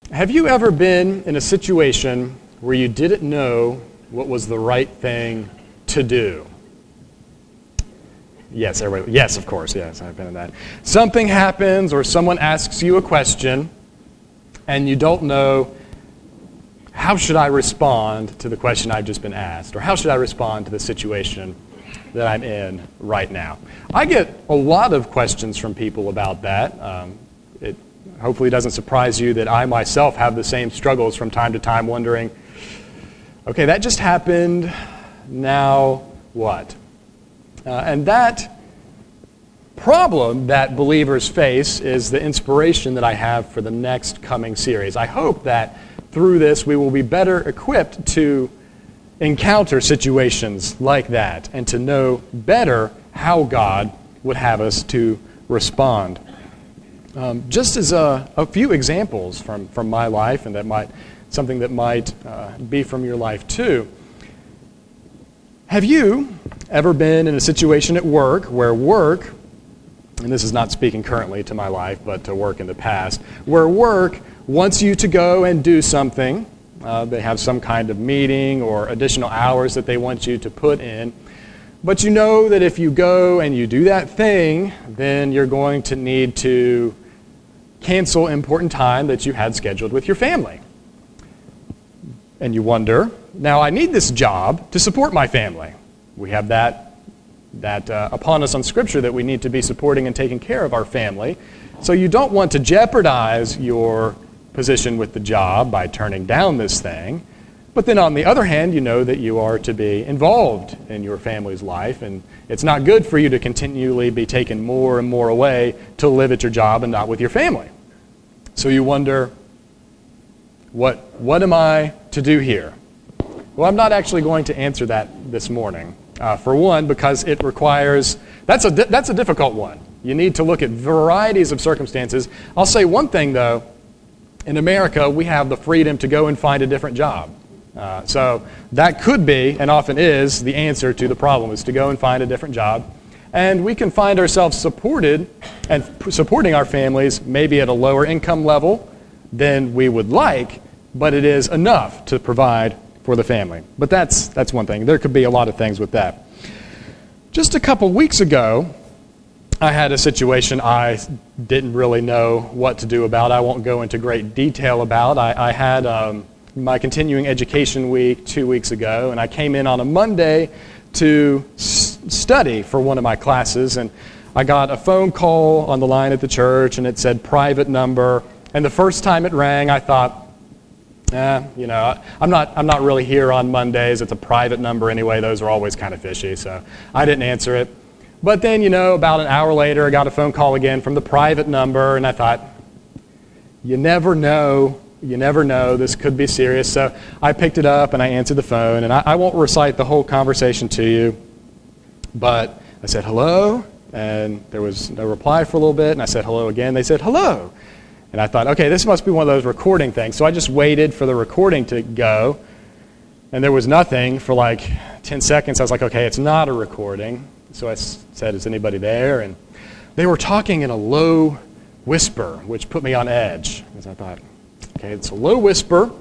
Have you ever been in a situation where you didn't know what was the right thing to do? Yes, everybody. Yes, of course. Yes, I've been in that. Something happens or someone asks you a question and you don't know, how should I respond to the question I've just been asked? Or how should I respond to the situation that I'm in right now? I get a lot of questions from people about that. It hopefully doesn't surprise you that I myself have the same struggles from time to time, wondering, okay, that just happened, now what? And that problem that believers face is the inspiration that I have for the next coming series. I hope that through this we will be better equipped to encounter situations like that and to know better how God would have us to respond. Just as a few examples from my life, and something that might be from your life too. Have you ever been in a situation at work where work, and this is not speaking currently to my life, but to work in the past, where work wants you to go and do something? They have some kind of meeting or additional hours that they want you to put in. But you know that if you go and you do that thing, then you're going to need to cancel important time that you had scheduled with your family. And you wonder, now I need this job to support my family. We have that upon us on Scripture that we need to be supporting and taking care of our family. So you don't want to jeopardize your position with the job by turning down this thing. But then on the other hand, you know that you are to be involved in your family's life, and it's not good for you to continually be taken more and more away to live at your job and not with your family. So you wonder, what am I to do here? Well, I'm not actually going to answer that this morning. For one, because it requires, that's a difficult one. You need to look at varieties of circumstances. I'll say one thing, though. In America, we have the freedom to go and find a different job. So that could be, and often is, the answer to the problem, is to go and find a different job. And we can find ourselves supported and supporting our families maybe at a lower income level than we would like, but it is enough to provide for the family. But that's one thing. There could be a lot of things with that. Just a couple weeks ago, I had a situation I didn't really know what to do about. I won't go into great detail about. I had my continuing education week 2 weeks ago, and I came in on a Monday to study for one of my classes, and I got a phone call on the line at the church, and it said private number. And the first time it rang, I thought, I'm not really here on Mondays. It's a private number anyway. Those are always kind of fishy, so I didn't answer it. But then, about an hour later, I got a phone call again from the private number, and I thought, you never know, this could be serious. So I picked it up, and I answered the phone, and I won't recite the whole conversation to you, but I said, hello, and there was no reply for a little bit, and I said hello again. They said, hello. And I thought, okay, this must be one of those recording things. So I just waited for the recording to go, and there was nothing for like 10 seconds. I was like, okay, it's not a recording. So I said, is anybody there? And they were talking in a low whisper, which put me on edge. Because I thought, okay, it's a low whisper.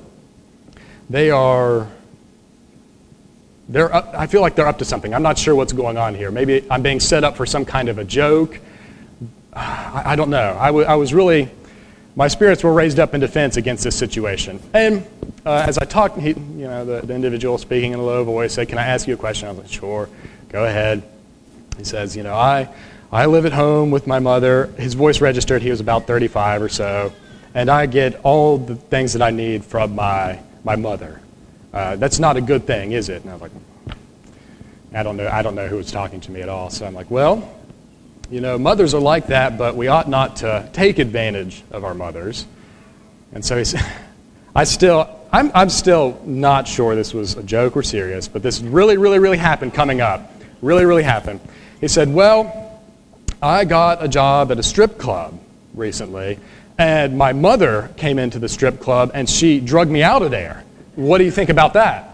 I feel like they're up to something. I'm not sure what's going on here. Maybe I'm being set up for some kind of a joke. I don't know. I was really, my spirits were raised up in defense against this situation. And as I talked, the individual speaking in a low voice said, can I ask you a question? I was like, sure, go ahead. He says, I live at home with my mother. His voice registered he was about 35 or so, and I get all the things that I need from my mother. That's not a good thing, is it? And I was like, I don't know who was talking to me at all. So I'm like, well, mothers are like that, but we ought not to take advantage of our mothers. And so he said, I'm still not sure this was a joke or serious, but this really, really, really happened coming up. Really, really happened. He said, well, I got a job at a strip club recently, and my mother came into the strip club, and she drugged me out of there. What do you think about that?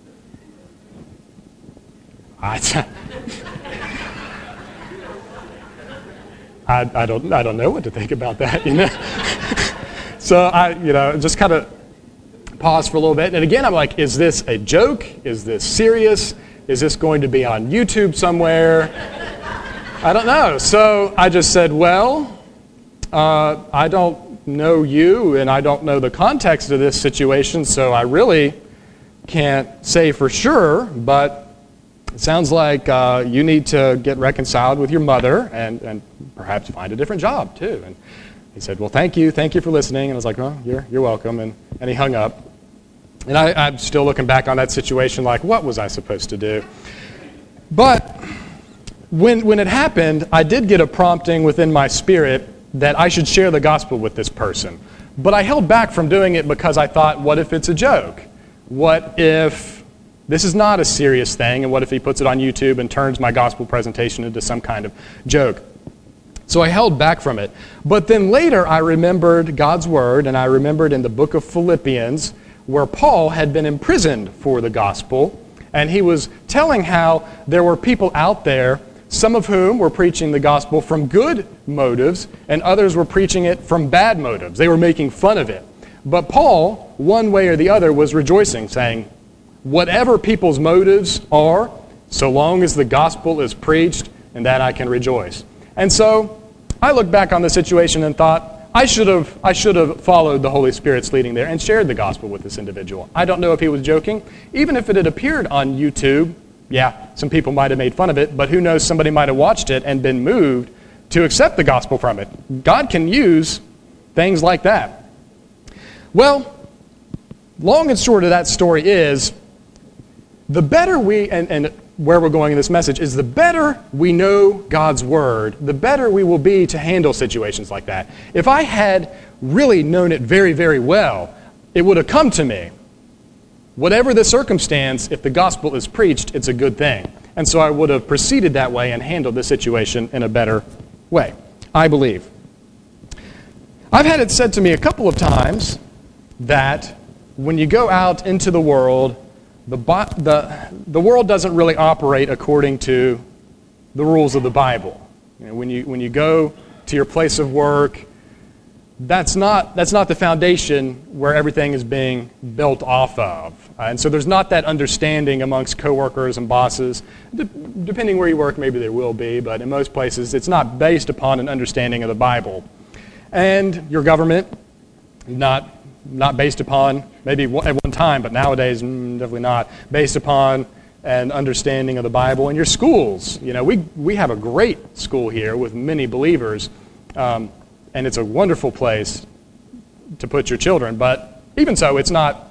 I don't know what to think about that, So I, just kind of paused for a little bit. And again, I'm like, is this a joke? Is this serious? Is this going to be on YouTube somewhere? I don't know. So I just said, well, I don't know you, and I don't know the context of this situation, so I really can't say for sure, but it sounds like you need to get reconciled with your mother and perhaps find a different job, too. And he said, well, thank you for listening. And I was like, well, you're welcome. And he hung up. And I'm still looking back on that situation like, what was I supposed to do? But when it happened, I did get a prompting within my spirit that I should share the gospel with this person. But I held back from doing it because I thought, what if it's a joke? What if this is not a serious thing? And what if he puts it on YouTube and turns my gospel presentation into some kind of joke? So I held back from it. But then later I remembered God's word, and I remembered in the book of Philippians where Paul had been imprisoned for the gospel, and he was telling how there were people out there, some of whom were preaching the gospel from good motives, and others were preaching it from bad motives. They were making fun of it. But Paul, one way or the other, was rejoicing, saying, whatever people's motives are, so long as the gospel is preached, and that I can rejoice. And so I look back on the situation and thought, I should have followed the Holy Spirit's leading there and shared the gospel with this individual. I don't know if he was joking. Even if it had appeared on YouTube, yeah, some people might have made fun of it, but who knows, somebody might have watched it and been moved to accept the gospel from it. God can use things like that. Well, long and short of that story is, the better we, and where we're going in this message, is the better we know God's word, the better we will be to handle situations like that. If I had really known it very, very well, it would have come to me. Whatever the circumstance, if the gospel is preached, it's a good thing. And so I would have proceeded that way and handled the situation in a better way, I believe. I've had it said to me a couple of times that when you go out into the world, the world doesn't really operate according to the rules of the Bible. When you go to your place of work, that's not the foundation where everything is being built off of. And so there's not that understanding amongst coworkers and bosses. Depending where you work, maybe there will be, but in most places it's not based upon an understanding of the Bible. And your government, not based upon, maybe at one time, but nowadays definitely not, based upon an understanding of the Bible. And your schools, we have a great school here with many believers, and it's a wonderful place to put your children. But even so, it's not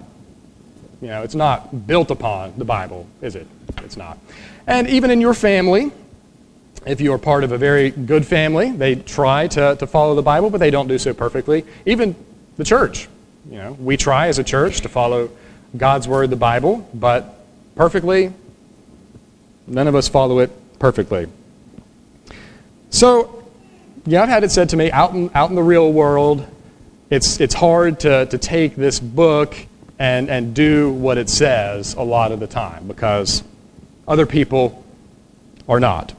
built upon the Bible, is it? It's not. And even in your family, if you are part of a very good family, they try to follow the Bible, but they don't do so perfectly. Even the church. We try as a church to follow God's Word, the Bible, but perfectly, none of us follow it perfectly. So, I've had it said to me, out in the real world, it's hard to take this book and do what it says a lot of the time because other people are not.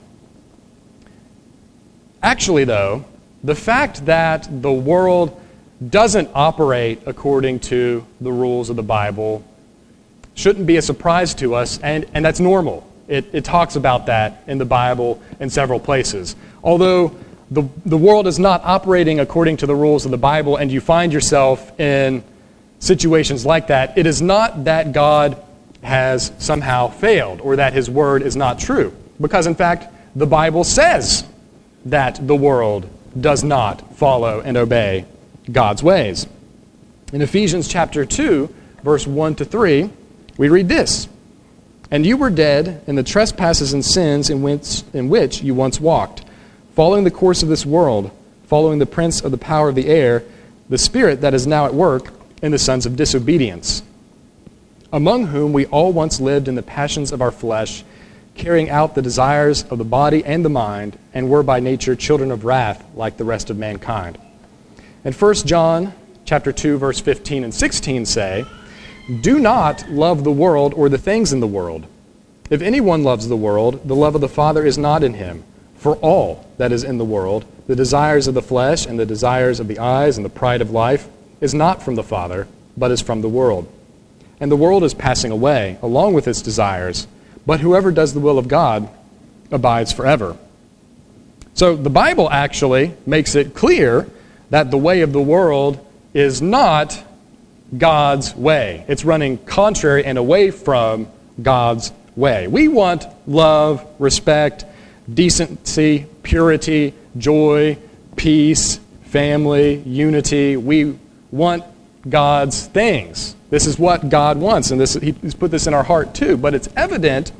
Actually, though, the fact that the world doesn't operate according to the rules of the Bible shouldn't be a surprise to us, and that's normal. It talks about that in the Bible in several places. Although the world is not operating according to the rules of the Bible and you find yourself in situations like that, it is not that God has somehow failed or that His Word is not true. Because, in fact, the Bible says that the world does not follow and obey God's ways. In Ephesians chapter 2, verse 1 to 3, we read this: "And you were dead in the trespasses and sins in which you once walked, following the course of this world, following the prince of the power of the air, the spirit that is now at work in the sons of disobedience, among whom we all once lived in the passions of our flesh, carrying out the desires of the body and the mind, and were by nature children of wrath like the rest of mankind." And 1 John chapter 2, verse 15 and 16 say, "Do not love the world or the things in the world. If anyone loves the world, the love of the Father is not in him. For all that is in the world, the desires of the flesh and the desires of the eyes and the pride of life, is not from the Father, but is from the world. And the world is passing away, along with its desires, but whoever does the will of God abides forever. So the Bible actually makes it clear that the way of the world is not God's way. It's running contrary and away from God's way. We want love, respect, decency, purity, joy, peace, family, unity. We want God's things. This is what God wants, and He's put this in our heart too. But it's evident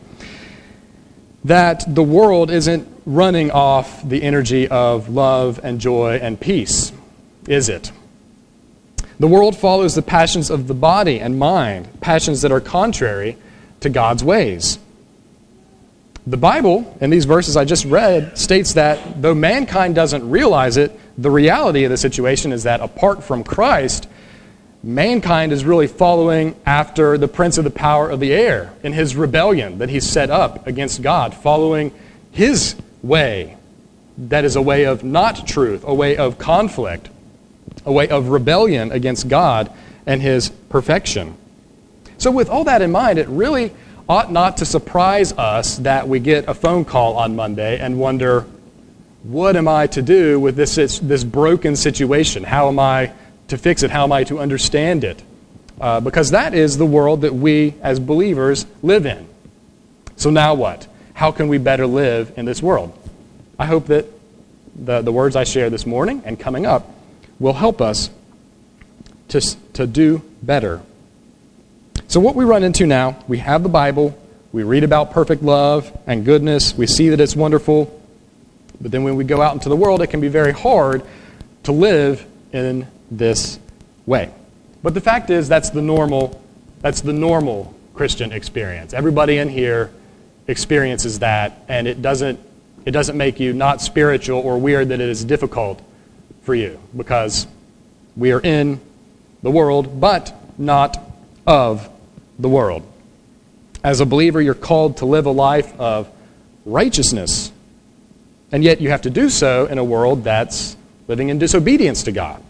that the world isn't running off the energy of love and joy and peace, is it? The world follows the passions of the body and mind, passions that are contrary to God's ways. The Bible, in these verses I just read, states that though mankind doesn't realize it, the reality of the situation is that apart from Christ, mankind is really following after the prince of the power of the air in his rebellion that he's set up against God, following his way. That is a way of not truth, a way of conflict, a way of rebellion against God and His perfection. So with all that in mind, it really ought not to surprise us that we get a phone call on Monday and wonder, what am I to do with this broken situation? How am I to fix it? How am I to understand it? Because that is the world that we as believers live in. So now what? How can we better live in this world? I hope that the words I share this morning and coming up will help us to do better. So what we run into now, we have the Bible, we read about perfect love and goodness, we see that it's wonderful, but then when we go out into the world, it can be very hard to live in this way. But the fact is, that's the normal Christian experience. Everybody in here experiences that, and it doesn't make you not spiritual or weird that it is difficult for you, because we are in the world, but not of the world. As a believer, you're called to live a life of righteousness, and yet you have to do so in a world that's living in disobedience to God.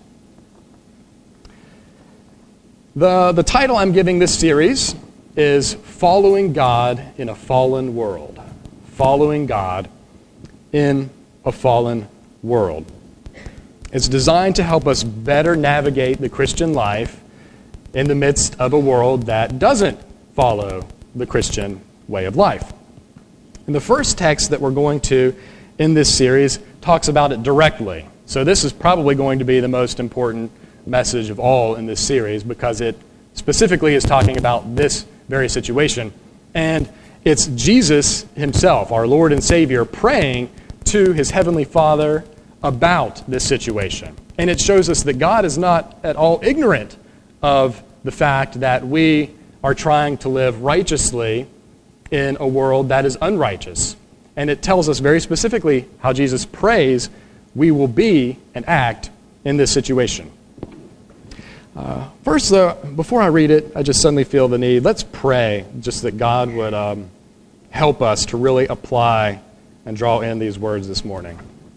The title I'm giving this series is Following God in a Fallen World. Following God in a fallen world. It's designed to help us better navigate the Christian life in the midst of a world that doesn't follow the Christian way of life. And the first text that we're going to in this series talks about it directly. So this is probably going to be the most important message of all in this series, because it specifically is talking about this very situation. And it's Jesus Himself, our Lord and Savior, praying to His Heavenly Father about this situation. And it shows us that God is not at all ignorant of the fact that we are trying to live righteously in a world that is unrighteous. And it tells us very specifically how Jesus prays we will be and act in this situation. First, though, before I read it, I just suddenly feel the need. Let's pray just that God would help us to really apply and draw in these words this morning.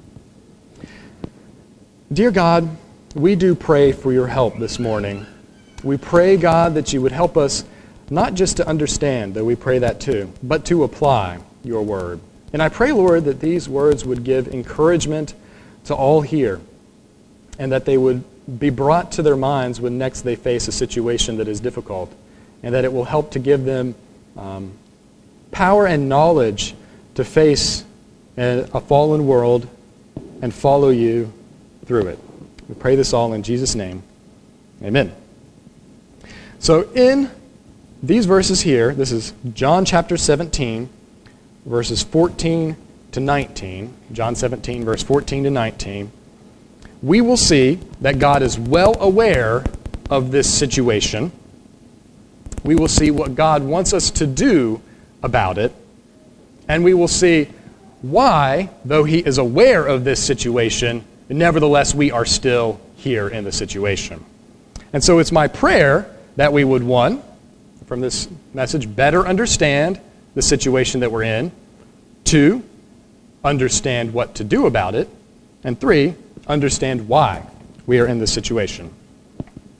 Dear God, we do pray for your help this morning. We pray, God, that you would help us not just to understand, though we pray that too, but to apply your word. And I pray, Lord, that these words would give encouragement to all here, and that they would be brought to their minds when next they face a situation that is difficult, and that it will help to give them power and knowledge to face a fallen world and follow you through it. We pray this all in Jesus' name. Amen. So in these verses here, this is John chapter 17, verses 14 to 19. John 17, verse 14 to 19. We will see that God is well aware of this situation. We will see what God wants us to do about it. And we will see why, though He is aware of this situation, nevertheless we are still here in the situation. And so it's my prayer that we would, one, from this message, better understand the situation that we're in. Two, understand what to do about it. And three, understand why we are in this situation.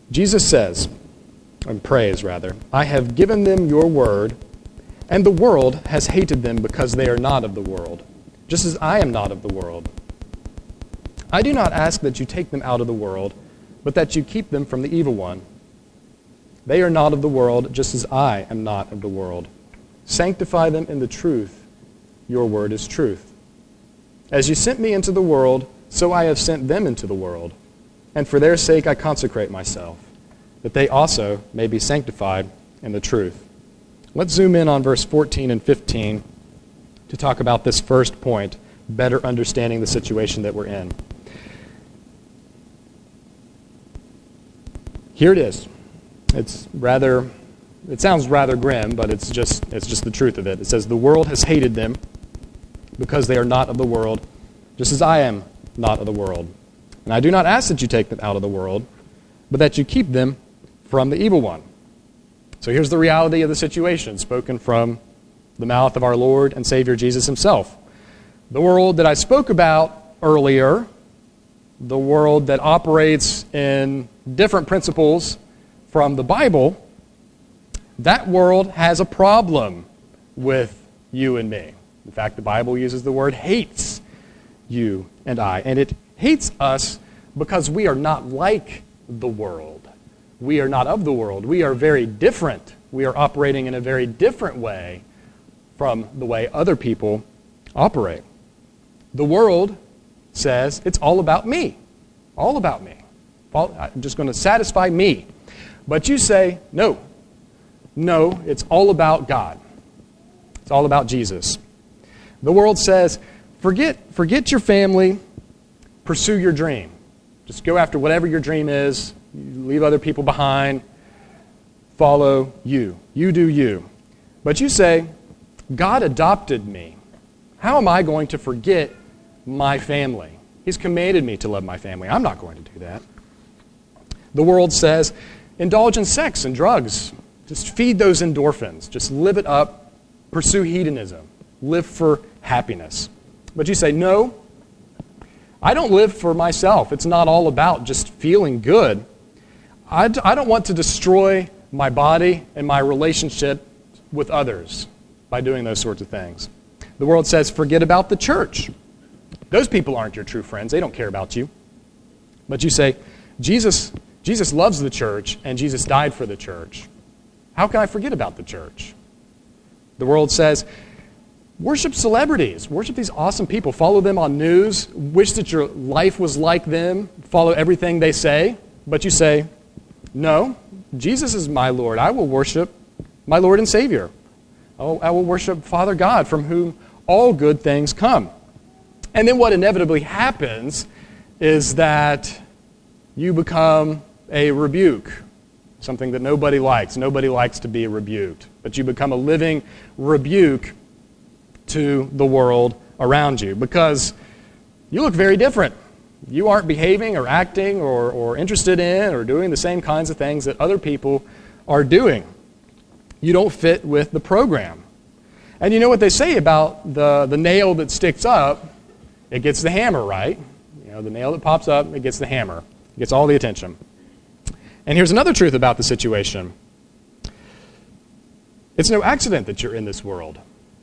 Jesus says, and prays rather, I have given them your word, and the world has hated them because they are not of the world, just as I am not of the world. I do not ask that you take them out of the world, but that you keep them from the evil one. They are not of the world, just as I am not of the world. Sanctify them in the truth. Your word is truth. As you sent me into the world, so I have sent them into the world. And for their sake I consecrate myself, that they also may be sanctified in the truth. Let's zoom in on verse 14 and 15 to talk about this first point, better understanding the situation that we're in. Here it is. It sounds rather grim, but it's just the truth of it. It says, the world has hated them because they are not of the world, just as I am not of the world. And I do not ask that you take them out of the world, but that you keep them from the evil one. So here's the reality of the situation, spoken from the mouth of our Lord and Savior Jesus himself. The world that I spoke about earlier, the world that operates in different principles from the Bible, that world has a problem with you and me. In fact, the Bible uses the word hates you and I. And it hates us because we are not like the world. We are not of the world. We are very different. We are operating in a very different way from the way other people operate. The world says it's all about me. All about me. I'm just going to satisfy me. But you say, no, it's all about God. It's all about Jesus. The world says, forget your family, pursue your dream. Just go after whatever your dream is. You leave other people behind. Follow you. You do you. But you say, God adopted me. How am I going to forget my family? He's commanded me to love my family. I'm not going to do that. The world says, indulge in sex and drugs. Just feed those endorphins. Just live it up. Pursue hedonism. Live for happiness. But you say, no, I don't live for myself. It's not all about just feeling good. I don't want to destroy my body and my relationship with others by doing those sorts of things. The world says, forget about the church. Those people aren't your true friends. They don't care about you. But you say, Jesus loves the church, and Jesus died for the church. How can I forget about the church? The world says, worship celebrities. Worship these awesome people. Follow them on news. Wish that your life was like them. Follow everything they say. But you say, no, Jesus is my Lord. I will worship my Lord and Savior. I will worship Father God, from whom all good things come. And then what inevitably happens is that you become a rebuke, something that nobody likes. Nobody likes to be rebuked. But you become a living rebuke to the world around you because you look very different. You aren't behaving or acting or interested in or doing the same kinds of things that other people are doing. You don't fit with the program. And you know what they say about the nail that sticks up? It gets the hammer, right? You know, the nail that pops up, it gets the hammer. It gets all the attention. And here's another truth about the situation. It's no accident that you're in this world.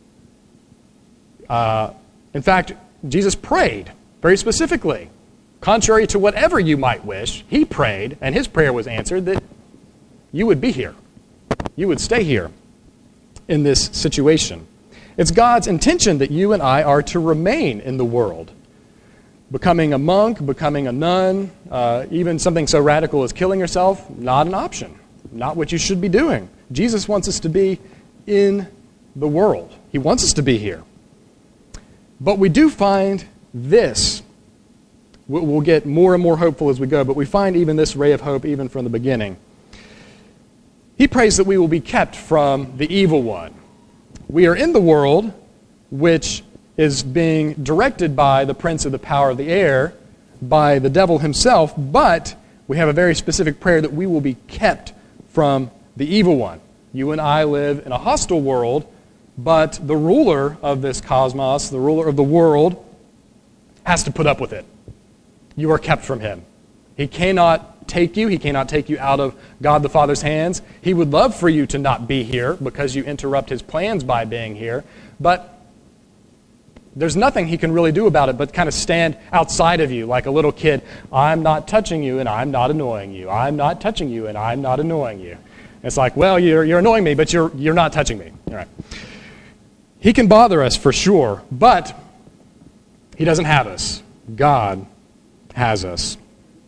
In fact, Jesus prayed very specifically. Contrary to whatever you might wish, he prayed, and his prayer was answered, that you would be here. You would stay here in this situation. It's God's intention that you and I are to remain in the world. Becoming a monk, becoming a nun, even something so radical as killing yourself, not an option. Not what you should be doing. Jesus wants us to be in the world. He wants us to be here. But we do find this. We'll get more and more hopeful as we go, but we find even this ray of hope even from the beginning. He prays that we will be kept from the evil one. We are in the world, which is being directed by the prince of the power of the air, by the devil himself, but we have a very specific prayer that we will be kept from the evil one. You and I live in a hostile world, but the ruler of this cosmos, the ruler of the world, has to put up with it. You are kept from him. He cannot cannot take you. He cannot take you out of God the Father's hands. He would love for you to not be here because you interrupt his plans by being here. But there's nothing he can really do about it but kind of stand outside of you like a little kid. I'm not touching you and I'm not annoying you. I'm not touching you and I'm not annoying you. It's like, well, you're annoying me, but you're not touching me. All right. He can bother us for sure, but he doesn't have us. God has us.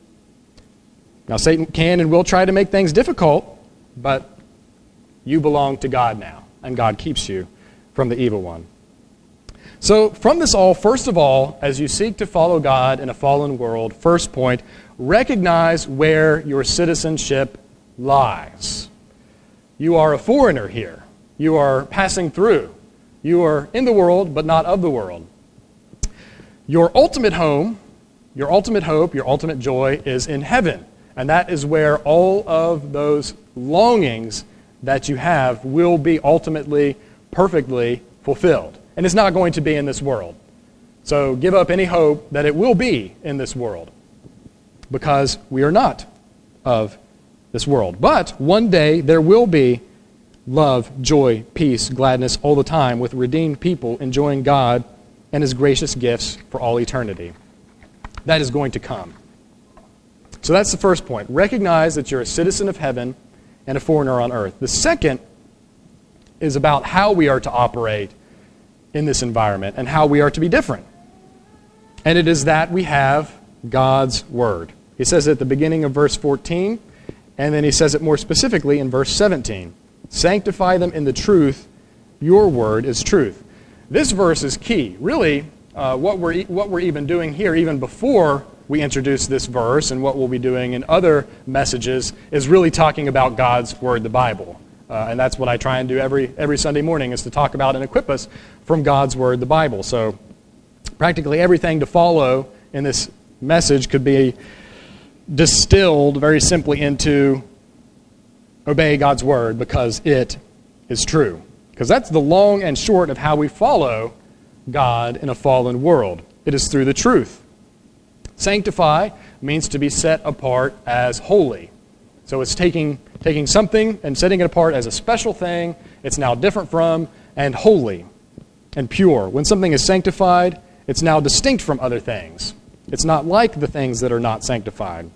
Now, Satan can and will try to make things difficult, but you belong to God now, and God keeps you from the evil one. So from this all, first of all, as you seek to follow God in a fallen world, first point, recognize where your citizenship lies. You are a foreigner here. You are passing through. You are in the world, but not of the world. Your ultimate home, your ultimate hope, your ultimate joy is in heaven. And that is where all of those longings that you have will be ultimately, perfectly fulfilled. And it's not going to be in this world. So give up any hope that it will be in this world, because we are not of this world. But one day there will be love, joy, peace, gladness all the time with redeemed people enjoying God and his gracious gifts for all eternity. That is going to come. So that's the first point. Recognize that you're a citizen of heaven and a foreigner on earth. The second is about how we are to operate in this environment and how we are to be different. And it is that we have God's Word. He says it at the beginning of verse 14, and then he says it more specifically in verse 17. Sanctify them in the truth. Your word is truth. This verse is key. Really, what we're even doing here, even before we introduce this verse, and what we'll be doing in other messages, is really talking about God's Word, the Bible. And that's what I try and do every Sunday morning, is to talk about and equip us from God's Word, the Bible. So practically everything to follow in this message could be distilled very simply into obey God's Word because it is true. Because that's the long and short of how we follow God in a fallen world. It is through the truth. Sanctify means to be set apart as holy. So it's taking something and setting it apart as a special thing. It's now different from and holy and pure. When something is sanctified, it's now distinct from other things. It's not like the things that are not sanctified.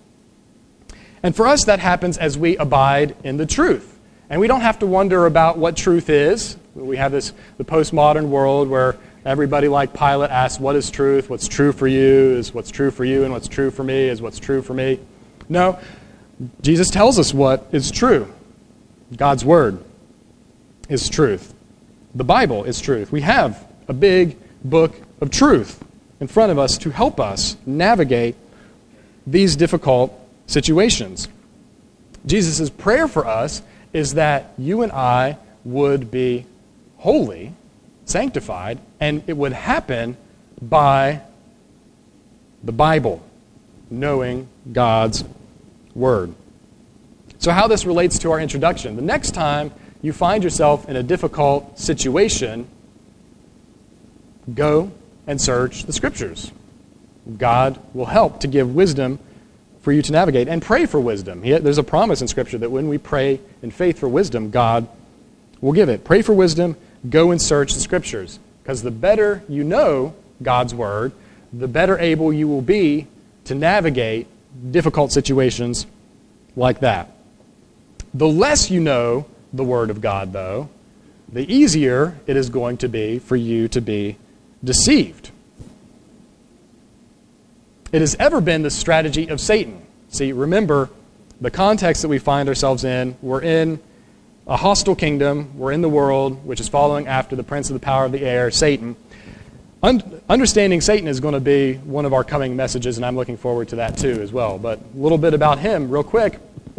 And for us, that happens as we abide in the truth. And we don't have to wonder about what truth is. We have the postmodern world where everybody, like Pilate, asks, what is truth? What's true for you is what's true for you, and what's true for me is what's true for me. No, Jesus tells us what is true. God's Word is truth. The Bible is truth. We have a big book of truth in front of us to help us navigate these difficult situations. Jesus' prayer for us is that you and I would be holy, sanctified, and it would happen by the Bible, knowing God's Word. So how this relates to our introduction. The next time you find yourself in a difficult situation, go and search the Scriptures. God will help to give wisdom for you to navigate, and pray for wisdom. There's a promise in Scripture that when we pray in faith for wisdom, God will give it. Pray for wisdom, go and search the Scriptures. Because the better you know God's Word, the better able you will be to navigate difficult situations like that. The less you know the Word of God, though, the easier it is going to be for you to be deceived. It has ever been the strategy of Satan. See, remember, the context that we find ourselves in, we're in a hostile kingdom, we're in the world, which is following after the prince of the power of the air, Satan. Understanding Satan is going to be one of our coming messages, and I'm looking forward to that too as well. But a little bit about him real quick.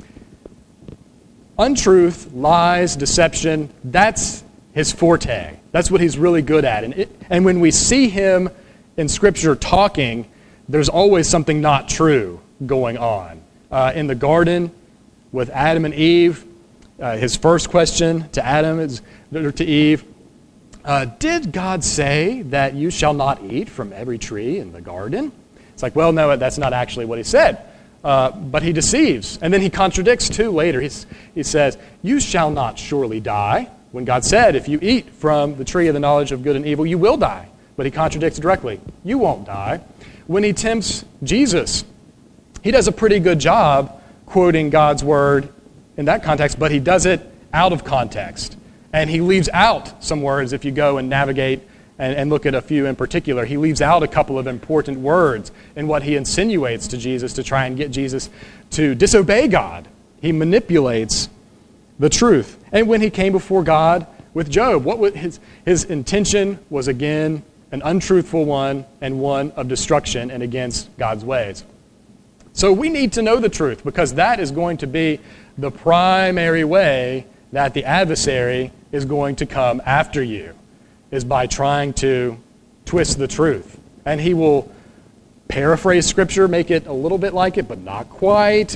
Untruth, lies, deception, that's his forte. That's what he's really good at. And when we see him in Scripture talking, there's always something not true going on. In the garden with Adam and Eve, his first question to Eve, did God say that you shall not eat from every tree in the garden? It's like, well, no, that's not actually what he said. but he deceives. And then he contradicts too later. He says, "You shall not surely die," when God said, if you eat from the tree of the knowledge of good and evil, you will die. But he contradicts directly. You won't die. When he tempts Jesus, he does a pretty good job quoting God's word in that context, but he does it out of context. And he leaves out some words. If you go and navigate and look at a few in particular, he leaves out a couple of important words in what he insinuates to Jesus to try and get Jesus to disobey God. He manipulates the truth. And when he came before God with Job, what was his intention was again an untruthful one and one of destruction and against God's ways. So we need to know the truth, because that is going to be the primary way that the adversary is going to come after you, is by trying to twist the truth. And he will paraphrase Scripture, make it a little bit like it, but not quite.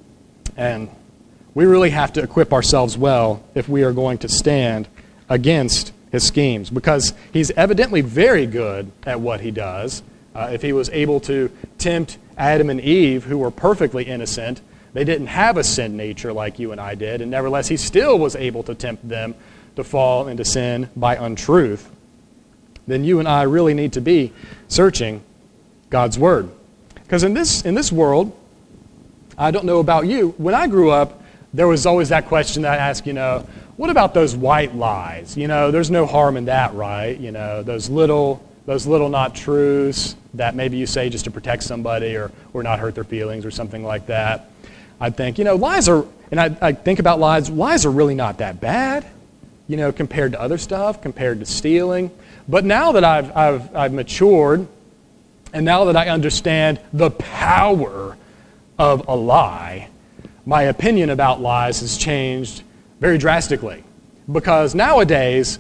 And we really have to equip ourselves well if we are going to stand against his schemes, because he's evidently very good at what he does. If he was able to tempt Adam and Eve, who were perfectly innocent, they didn't have a sin nature like you and I did, and nevertheless he still was able to tempt them to fall into sin by untruth, then you and I really need to be searching God's Word. Because in this world, I don't know about you, when I grew up, there was always that question that I asked, what about those white lies? There's no harm in that, right? Those little not truths that maybe you say just to protect somebody or not hurt their feelings or something like that. I think, lies are, and I think about lies are really not that bad, compared to other stuff, compared to stealing. But now that I've matured, and now that I understand the power of a lie, my opinion about lies has changed very drastically. Because nowadays,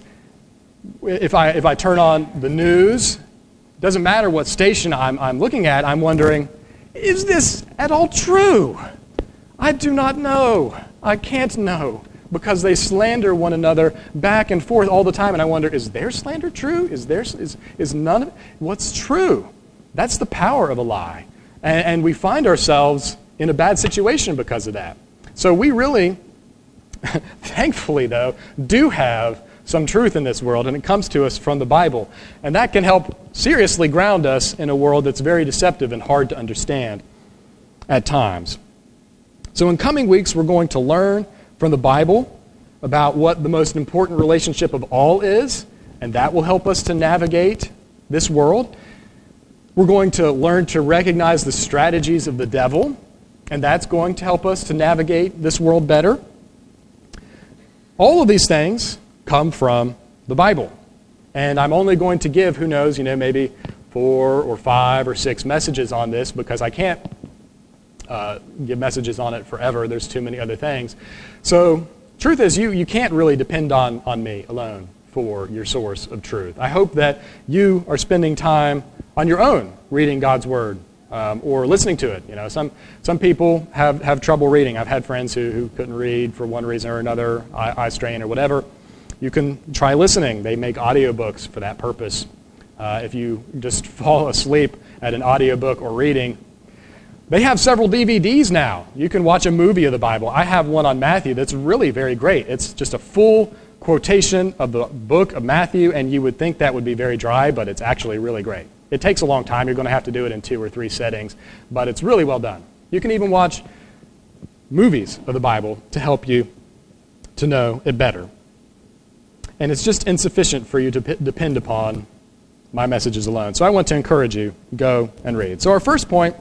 if I turn on the news, doesn't matter what station I'm looking at, I'm wondering, is this at all true? I do not know. I can't know. Because they slander one another back and forth all the time, and I wonder, is their slander true? Is none of it? What's true? That's the power of a lie. And we find ourselves in a bad situation because of that. So we really, thankfully though, do have some truth in this world, and it comes to us from the Bible. And that can help seriously ground us in a world that's very deceptive and hard to understand at times. So in coming weeks, we're going to learn from the Bible about what the most important relationship of all is, and that will help us to navigate this world. We're going to learn to recognize the strategies of the devil, and that's going to help us to navigate this world better. All of these things come from the Bible. And I'm only going to give, who knows, maybe 4 or 5 or 6 messages on this, because I can't give messages on it forever. There's too many other things. So truth is, you can't really depend on me alone for your source of truth. I hope that you are spending time on your own reading God's Word or listening to it. Some people have trouble reading. I've had friends who couldn't read for one reason or another, eye strain or whatever. You can try listening. They make audiobooks for that purpose. If you just fall asleep at an audiobook or reading, they have several DVDs now. You can watch a movie of the Bible. I have one on Matthew that's really very great. It's just a full quotation of the book of Matthew, and you would think that would be very dry, but it's actually really great. It takes a long time. You're going to have to do it in 2 or 3 settings, but it's really well done. You can even watch movies of the Bible to help you to know it better. And it's just insufficient for you to depend upon my messages alone. So I want to encourage you, go and read. So our first point,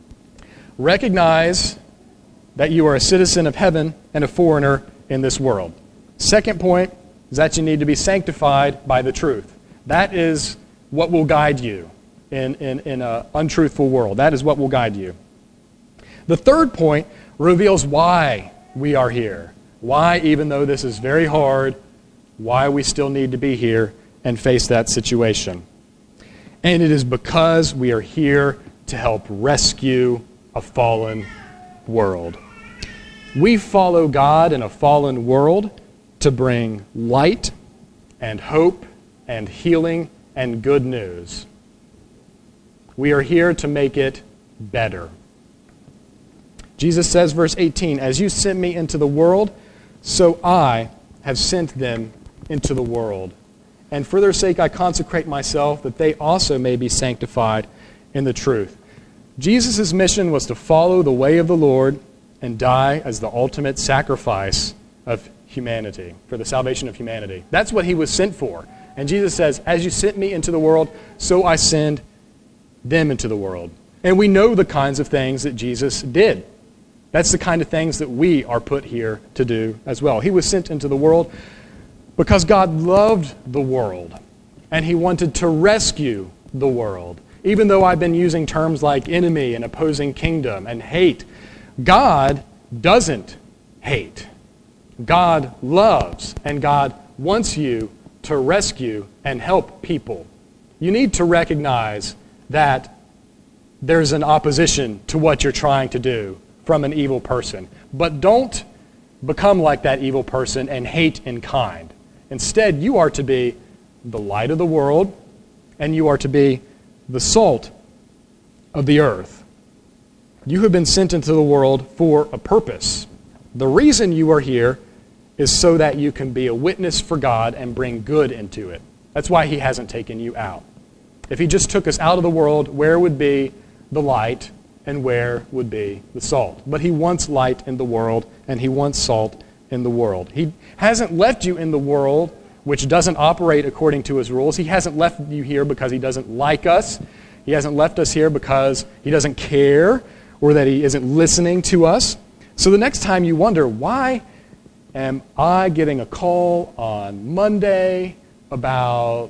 recognize that you are a citizen of heaven and a foreigner in this world. Second point is that you need to be sanctified by the truth. That is what will guide you in an untruthful world. That is what will guide you. The third point reveals why we are here. Why, even though this is very hard, why we still need to be here and face that situation. And it is because we are here to help rescue a fallen world. We follow God in a fallen world to bring light and hope and healing and good news. We are here to make it better. Jesus says, verse 18, "As you sent me into the world, so I have sent them into the world. And for their sake I consecrate myself, that they also may be sanctified in the truth." Jesus' mission was to follow the way of the Lord and die as the ultimate sacrifice of humanity, for the salvation of humanity. That's what he was sent for. And Jesus says, "As you sent me into the world, so I send them into the world." And we know the kinds of things that Jesus did. That's the kind of things that we are put here to do as well. He was sent into the world because God loved the world, and he wanted to rescue the world. Even though I've been using terms like enemy and opposing kingdom and hate, God doesn't hate. God loves, and God wants you to rescue and help people. You need to recognize that there's an opposition to what you're trying to do from an evil person. But don't become like that evil person and hate in kind. Instead, you are to be the light of the world, and you are to be the salt of the earth. You have been sent into the world for a purpose. The reason you are here is so that you can be a witness for God and bring good into it. That's why he hasn't taken you out. If he just took us out of the world, where would be the light and where would be the salt? But he wants light in the world, and he wants salt in the world. He hasn't left you in the world which doesn't operate according to his rules. He hasn't left you here because he doesn't like us. He hasn't left us here because he doesn't care or that he isn't listening to us. So the next time you wonder, why am I getting a call on Monday about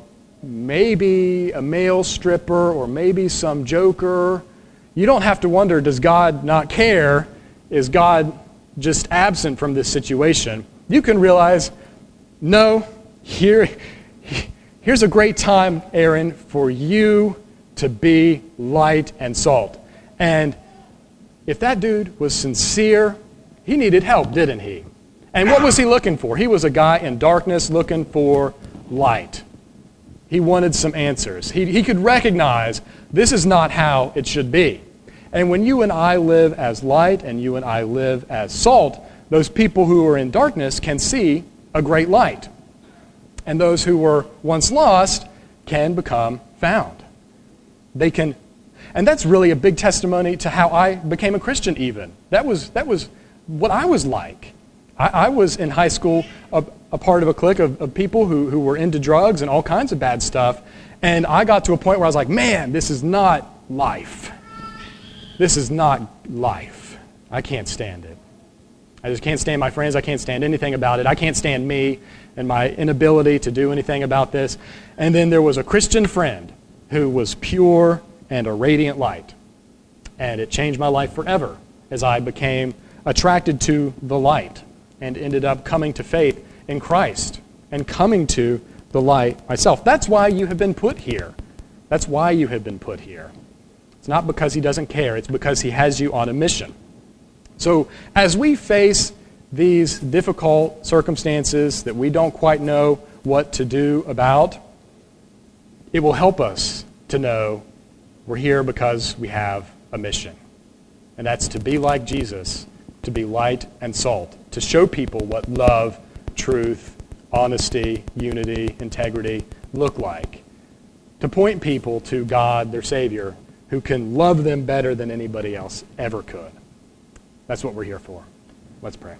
maybe a male stripper or maybe some joker? You don't have to wonder, does God not care? Is God just absent from this situation? You can realize, no, here's a great time, Aaron, for you to be light and salt. And if that dude was sincere, he needed help, didn't he? And what was he looking for? He was a guy in darkness looking for light. He wanted some answers. He could recognize this is not how it should be. And when you and I live as light and you and I live as salt, those people who are in darkness can see a great light. And those who were once lost can become found. They can, and that's really a big testimony to how I became a Christian even. That was what I was like. I was in high school a part of a clique of people who were into drugs and all kinds of bad stuff. And I got to a point where I was like, man, this is not life. This is not life. I can't stand it. I just can't stand my friends. I can't stand anything about it. I can't stand me and my inability to do anything about this. And then there was a Christian friend who was pure and a radiant light. And it changed my life forever as I became attracted to the light and ended up coming to faith in Christ and coming to the light myself. That's why you have been put here. That's why you have been put here. It's not because he doesn't care. It's because he has you on a mission. So as we face these difficult circumstances that we don't quite know what to do about, it will help us to know we're here because we have a mission. And that's to be like Jesus, to be light and salt, to show people what love, truth, honesty, unity, integrity look like. To point people to God, their Savior, who can love them better than anybody else ever could. That's what we're here for. Let's pray.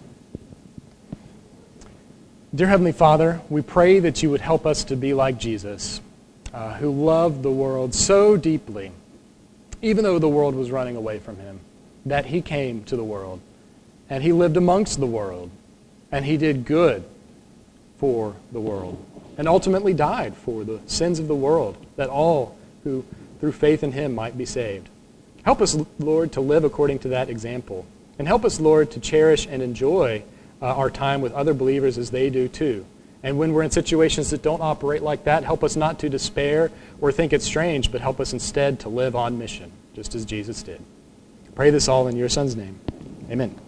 Dear Heavenly Father, we pray that you would help us to be like Jesus, who loved the world so deeply, even though the world was running away from him, that he came to the world, and he lived amongst the world, and he did good for the world, and ultimately died for the sins of the world, that all who through faith in him might be saved. Help us, Lord, to live according to that example, and help us, Lord, to cherish and enjoy our time with other believers as they do too. And when we're in situations that don't operate like that, help us not to despair or think it's strange, but help us instead to live on mission, just as Jesus did. Pray this all in your Son's name. Amen.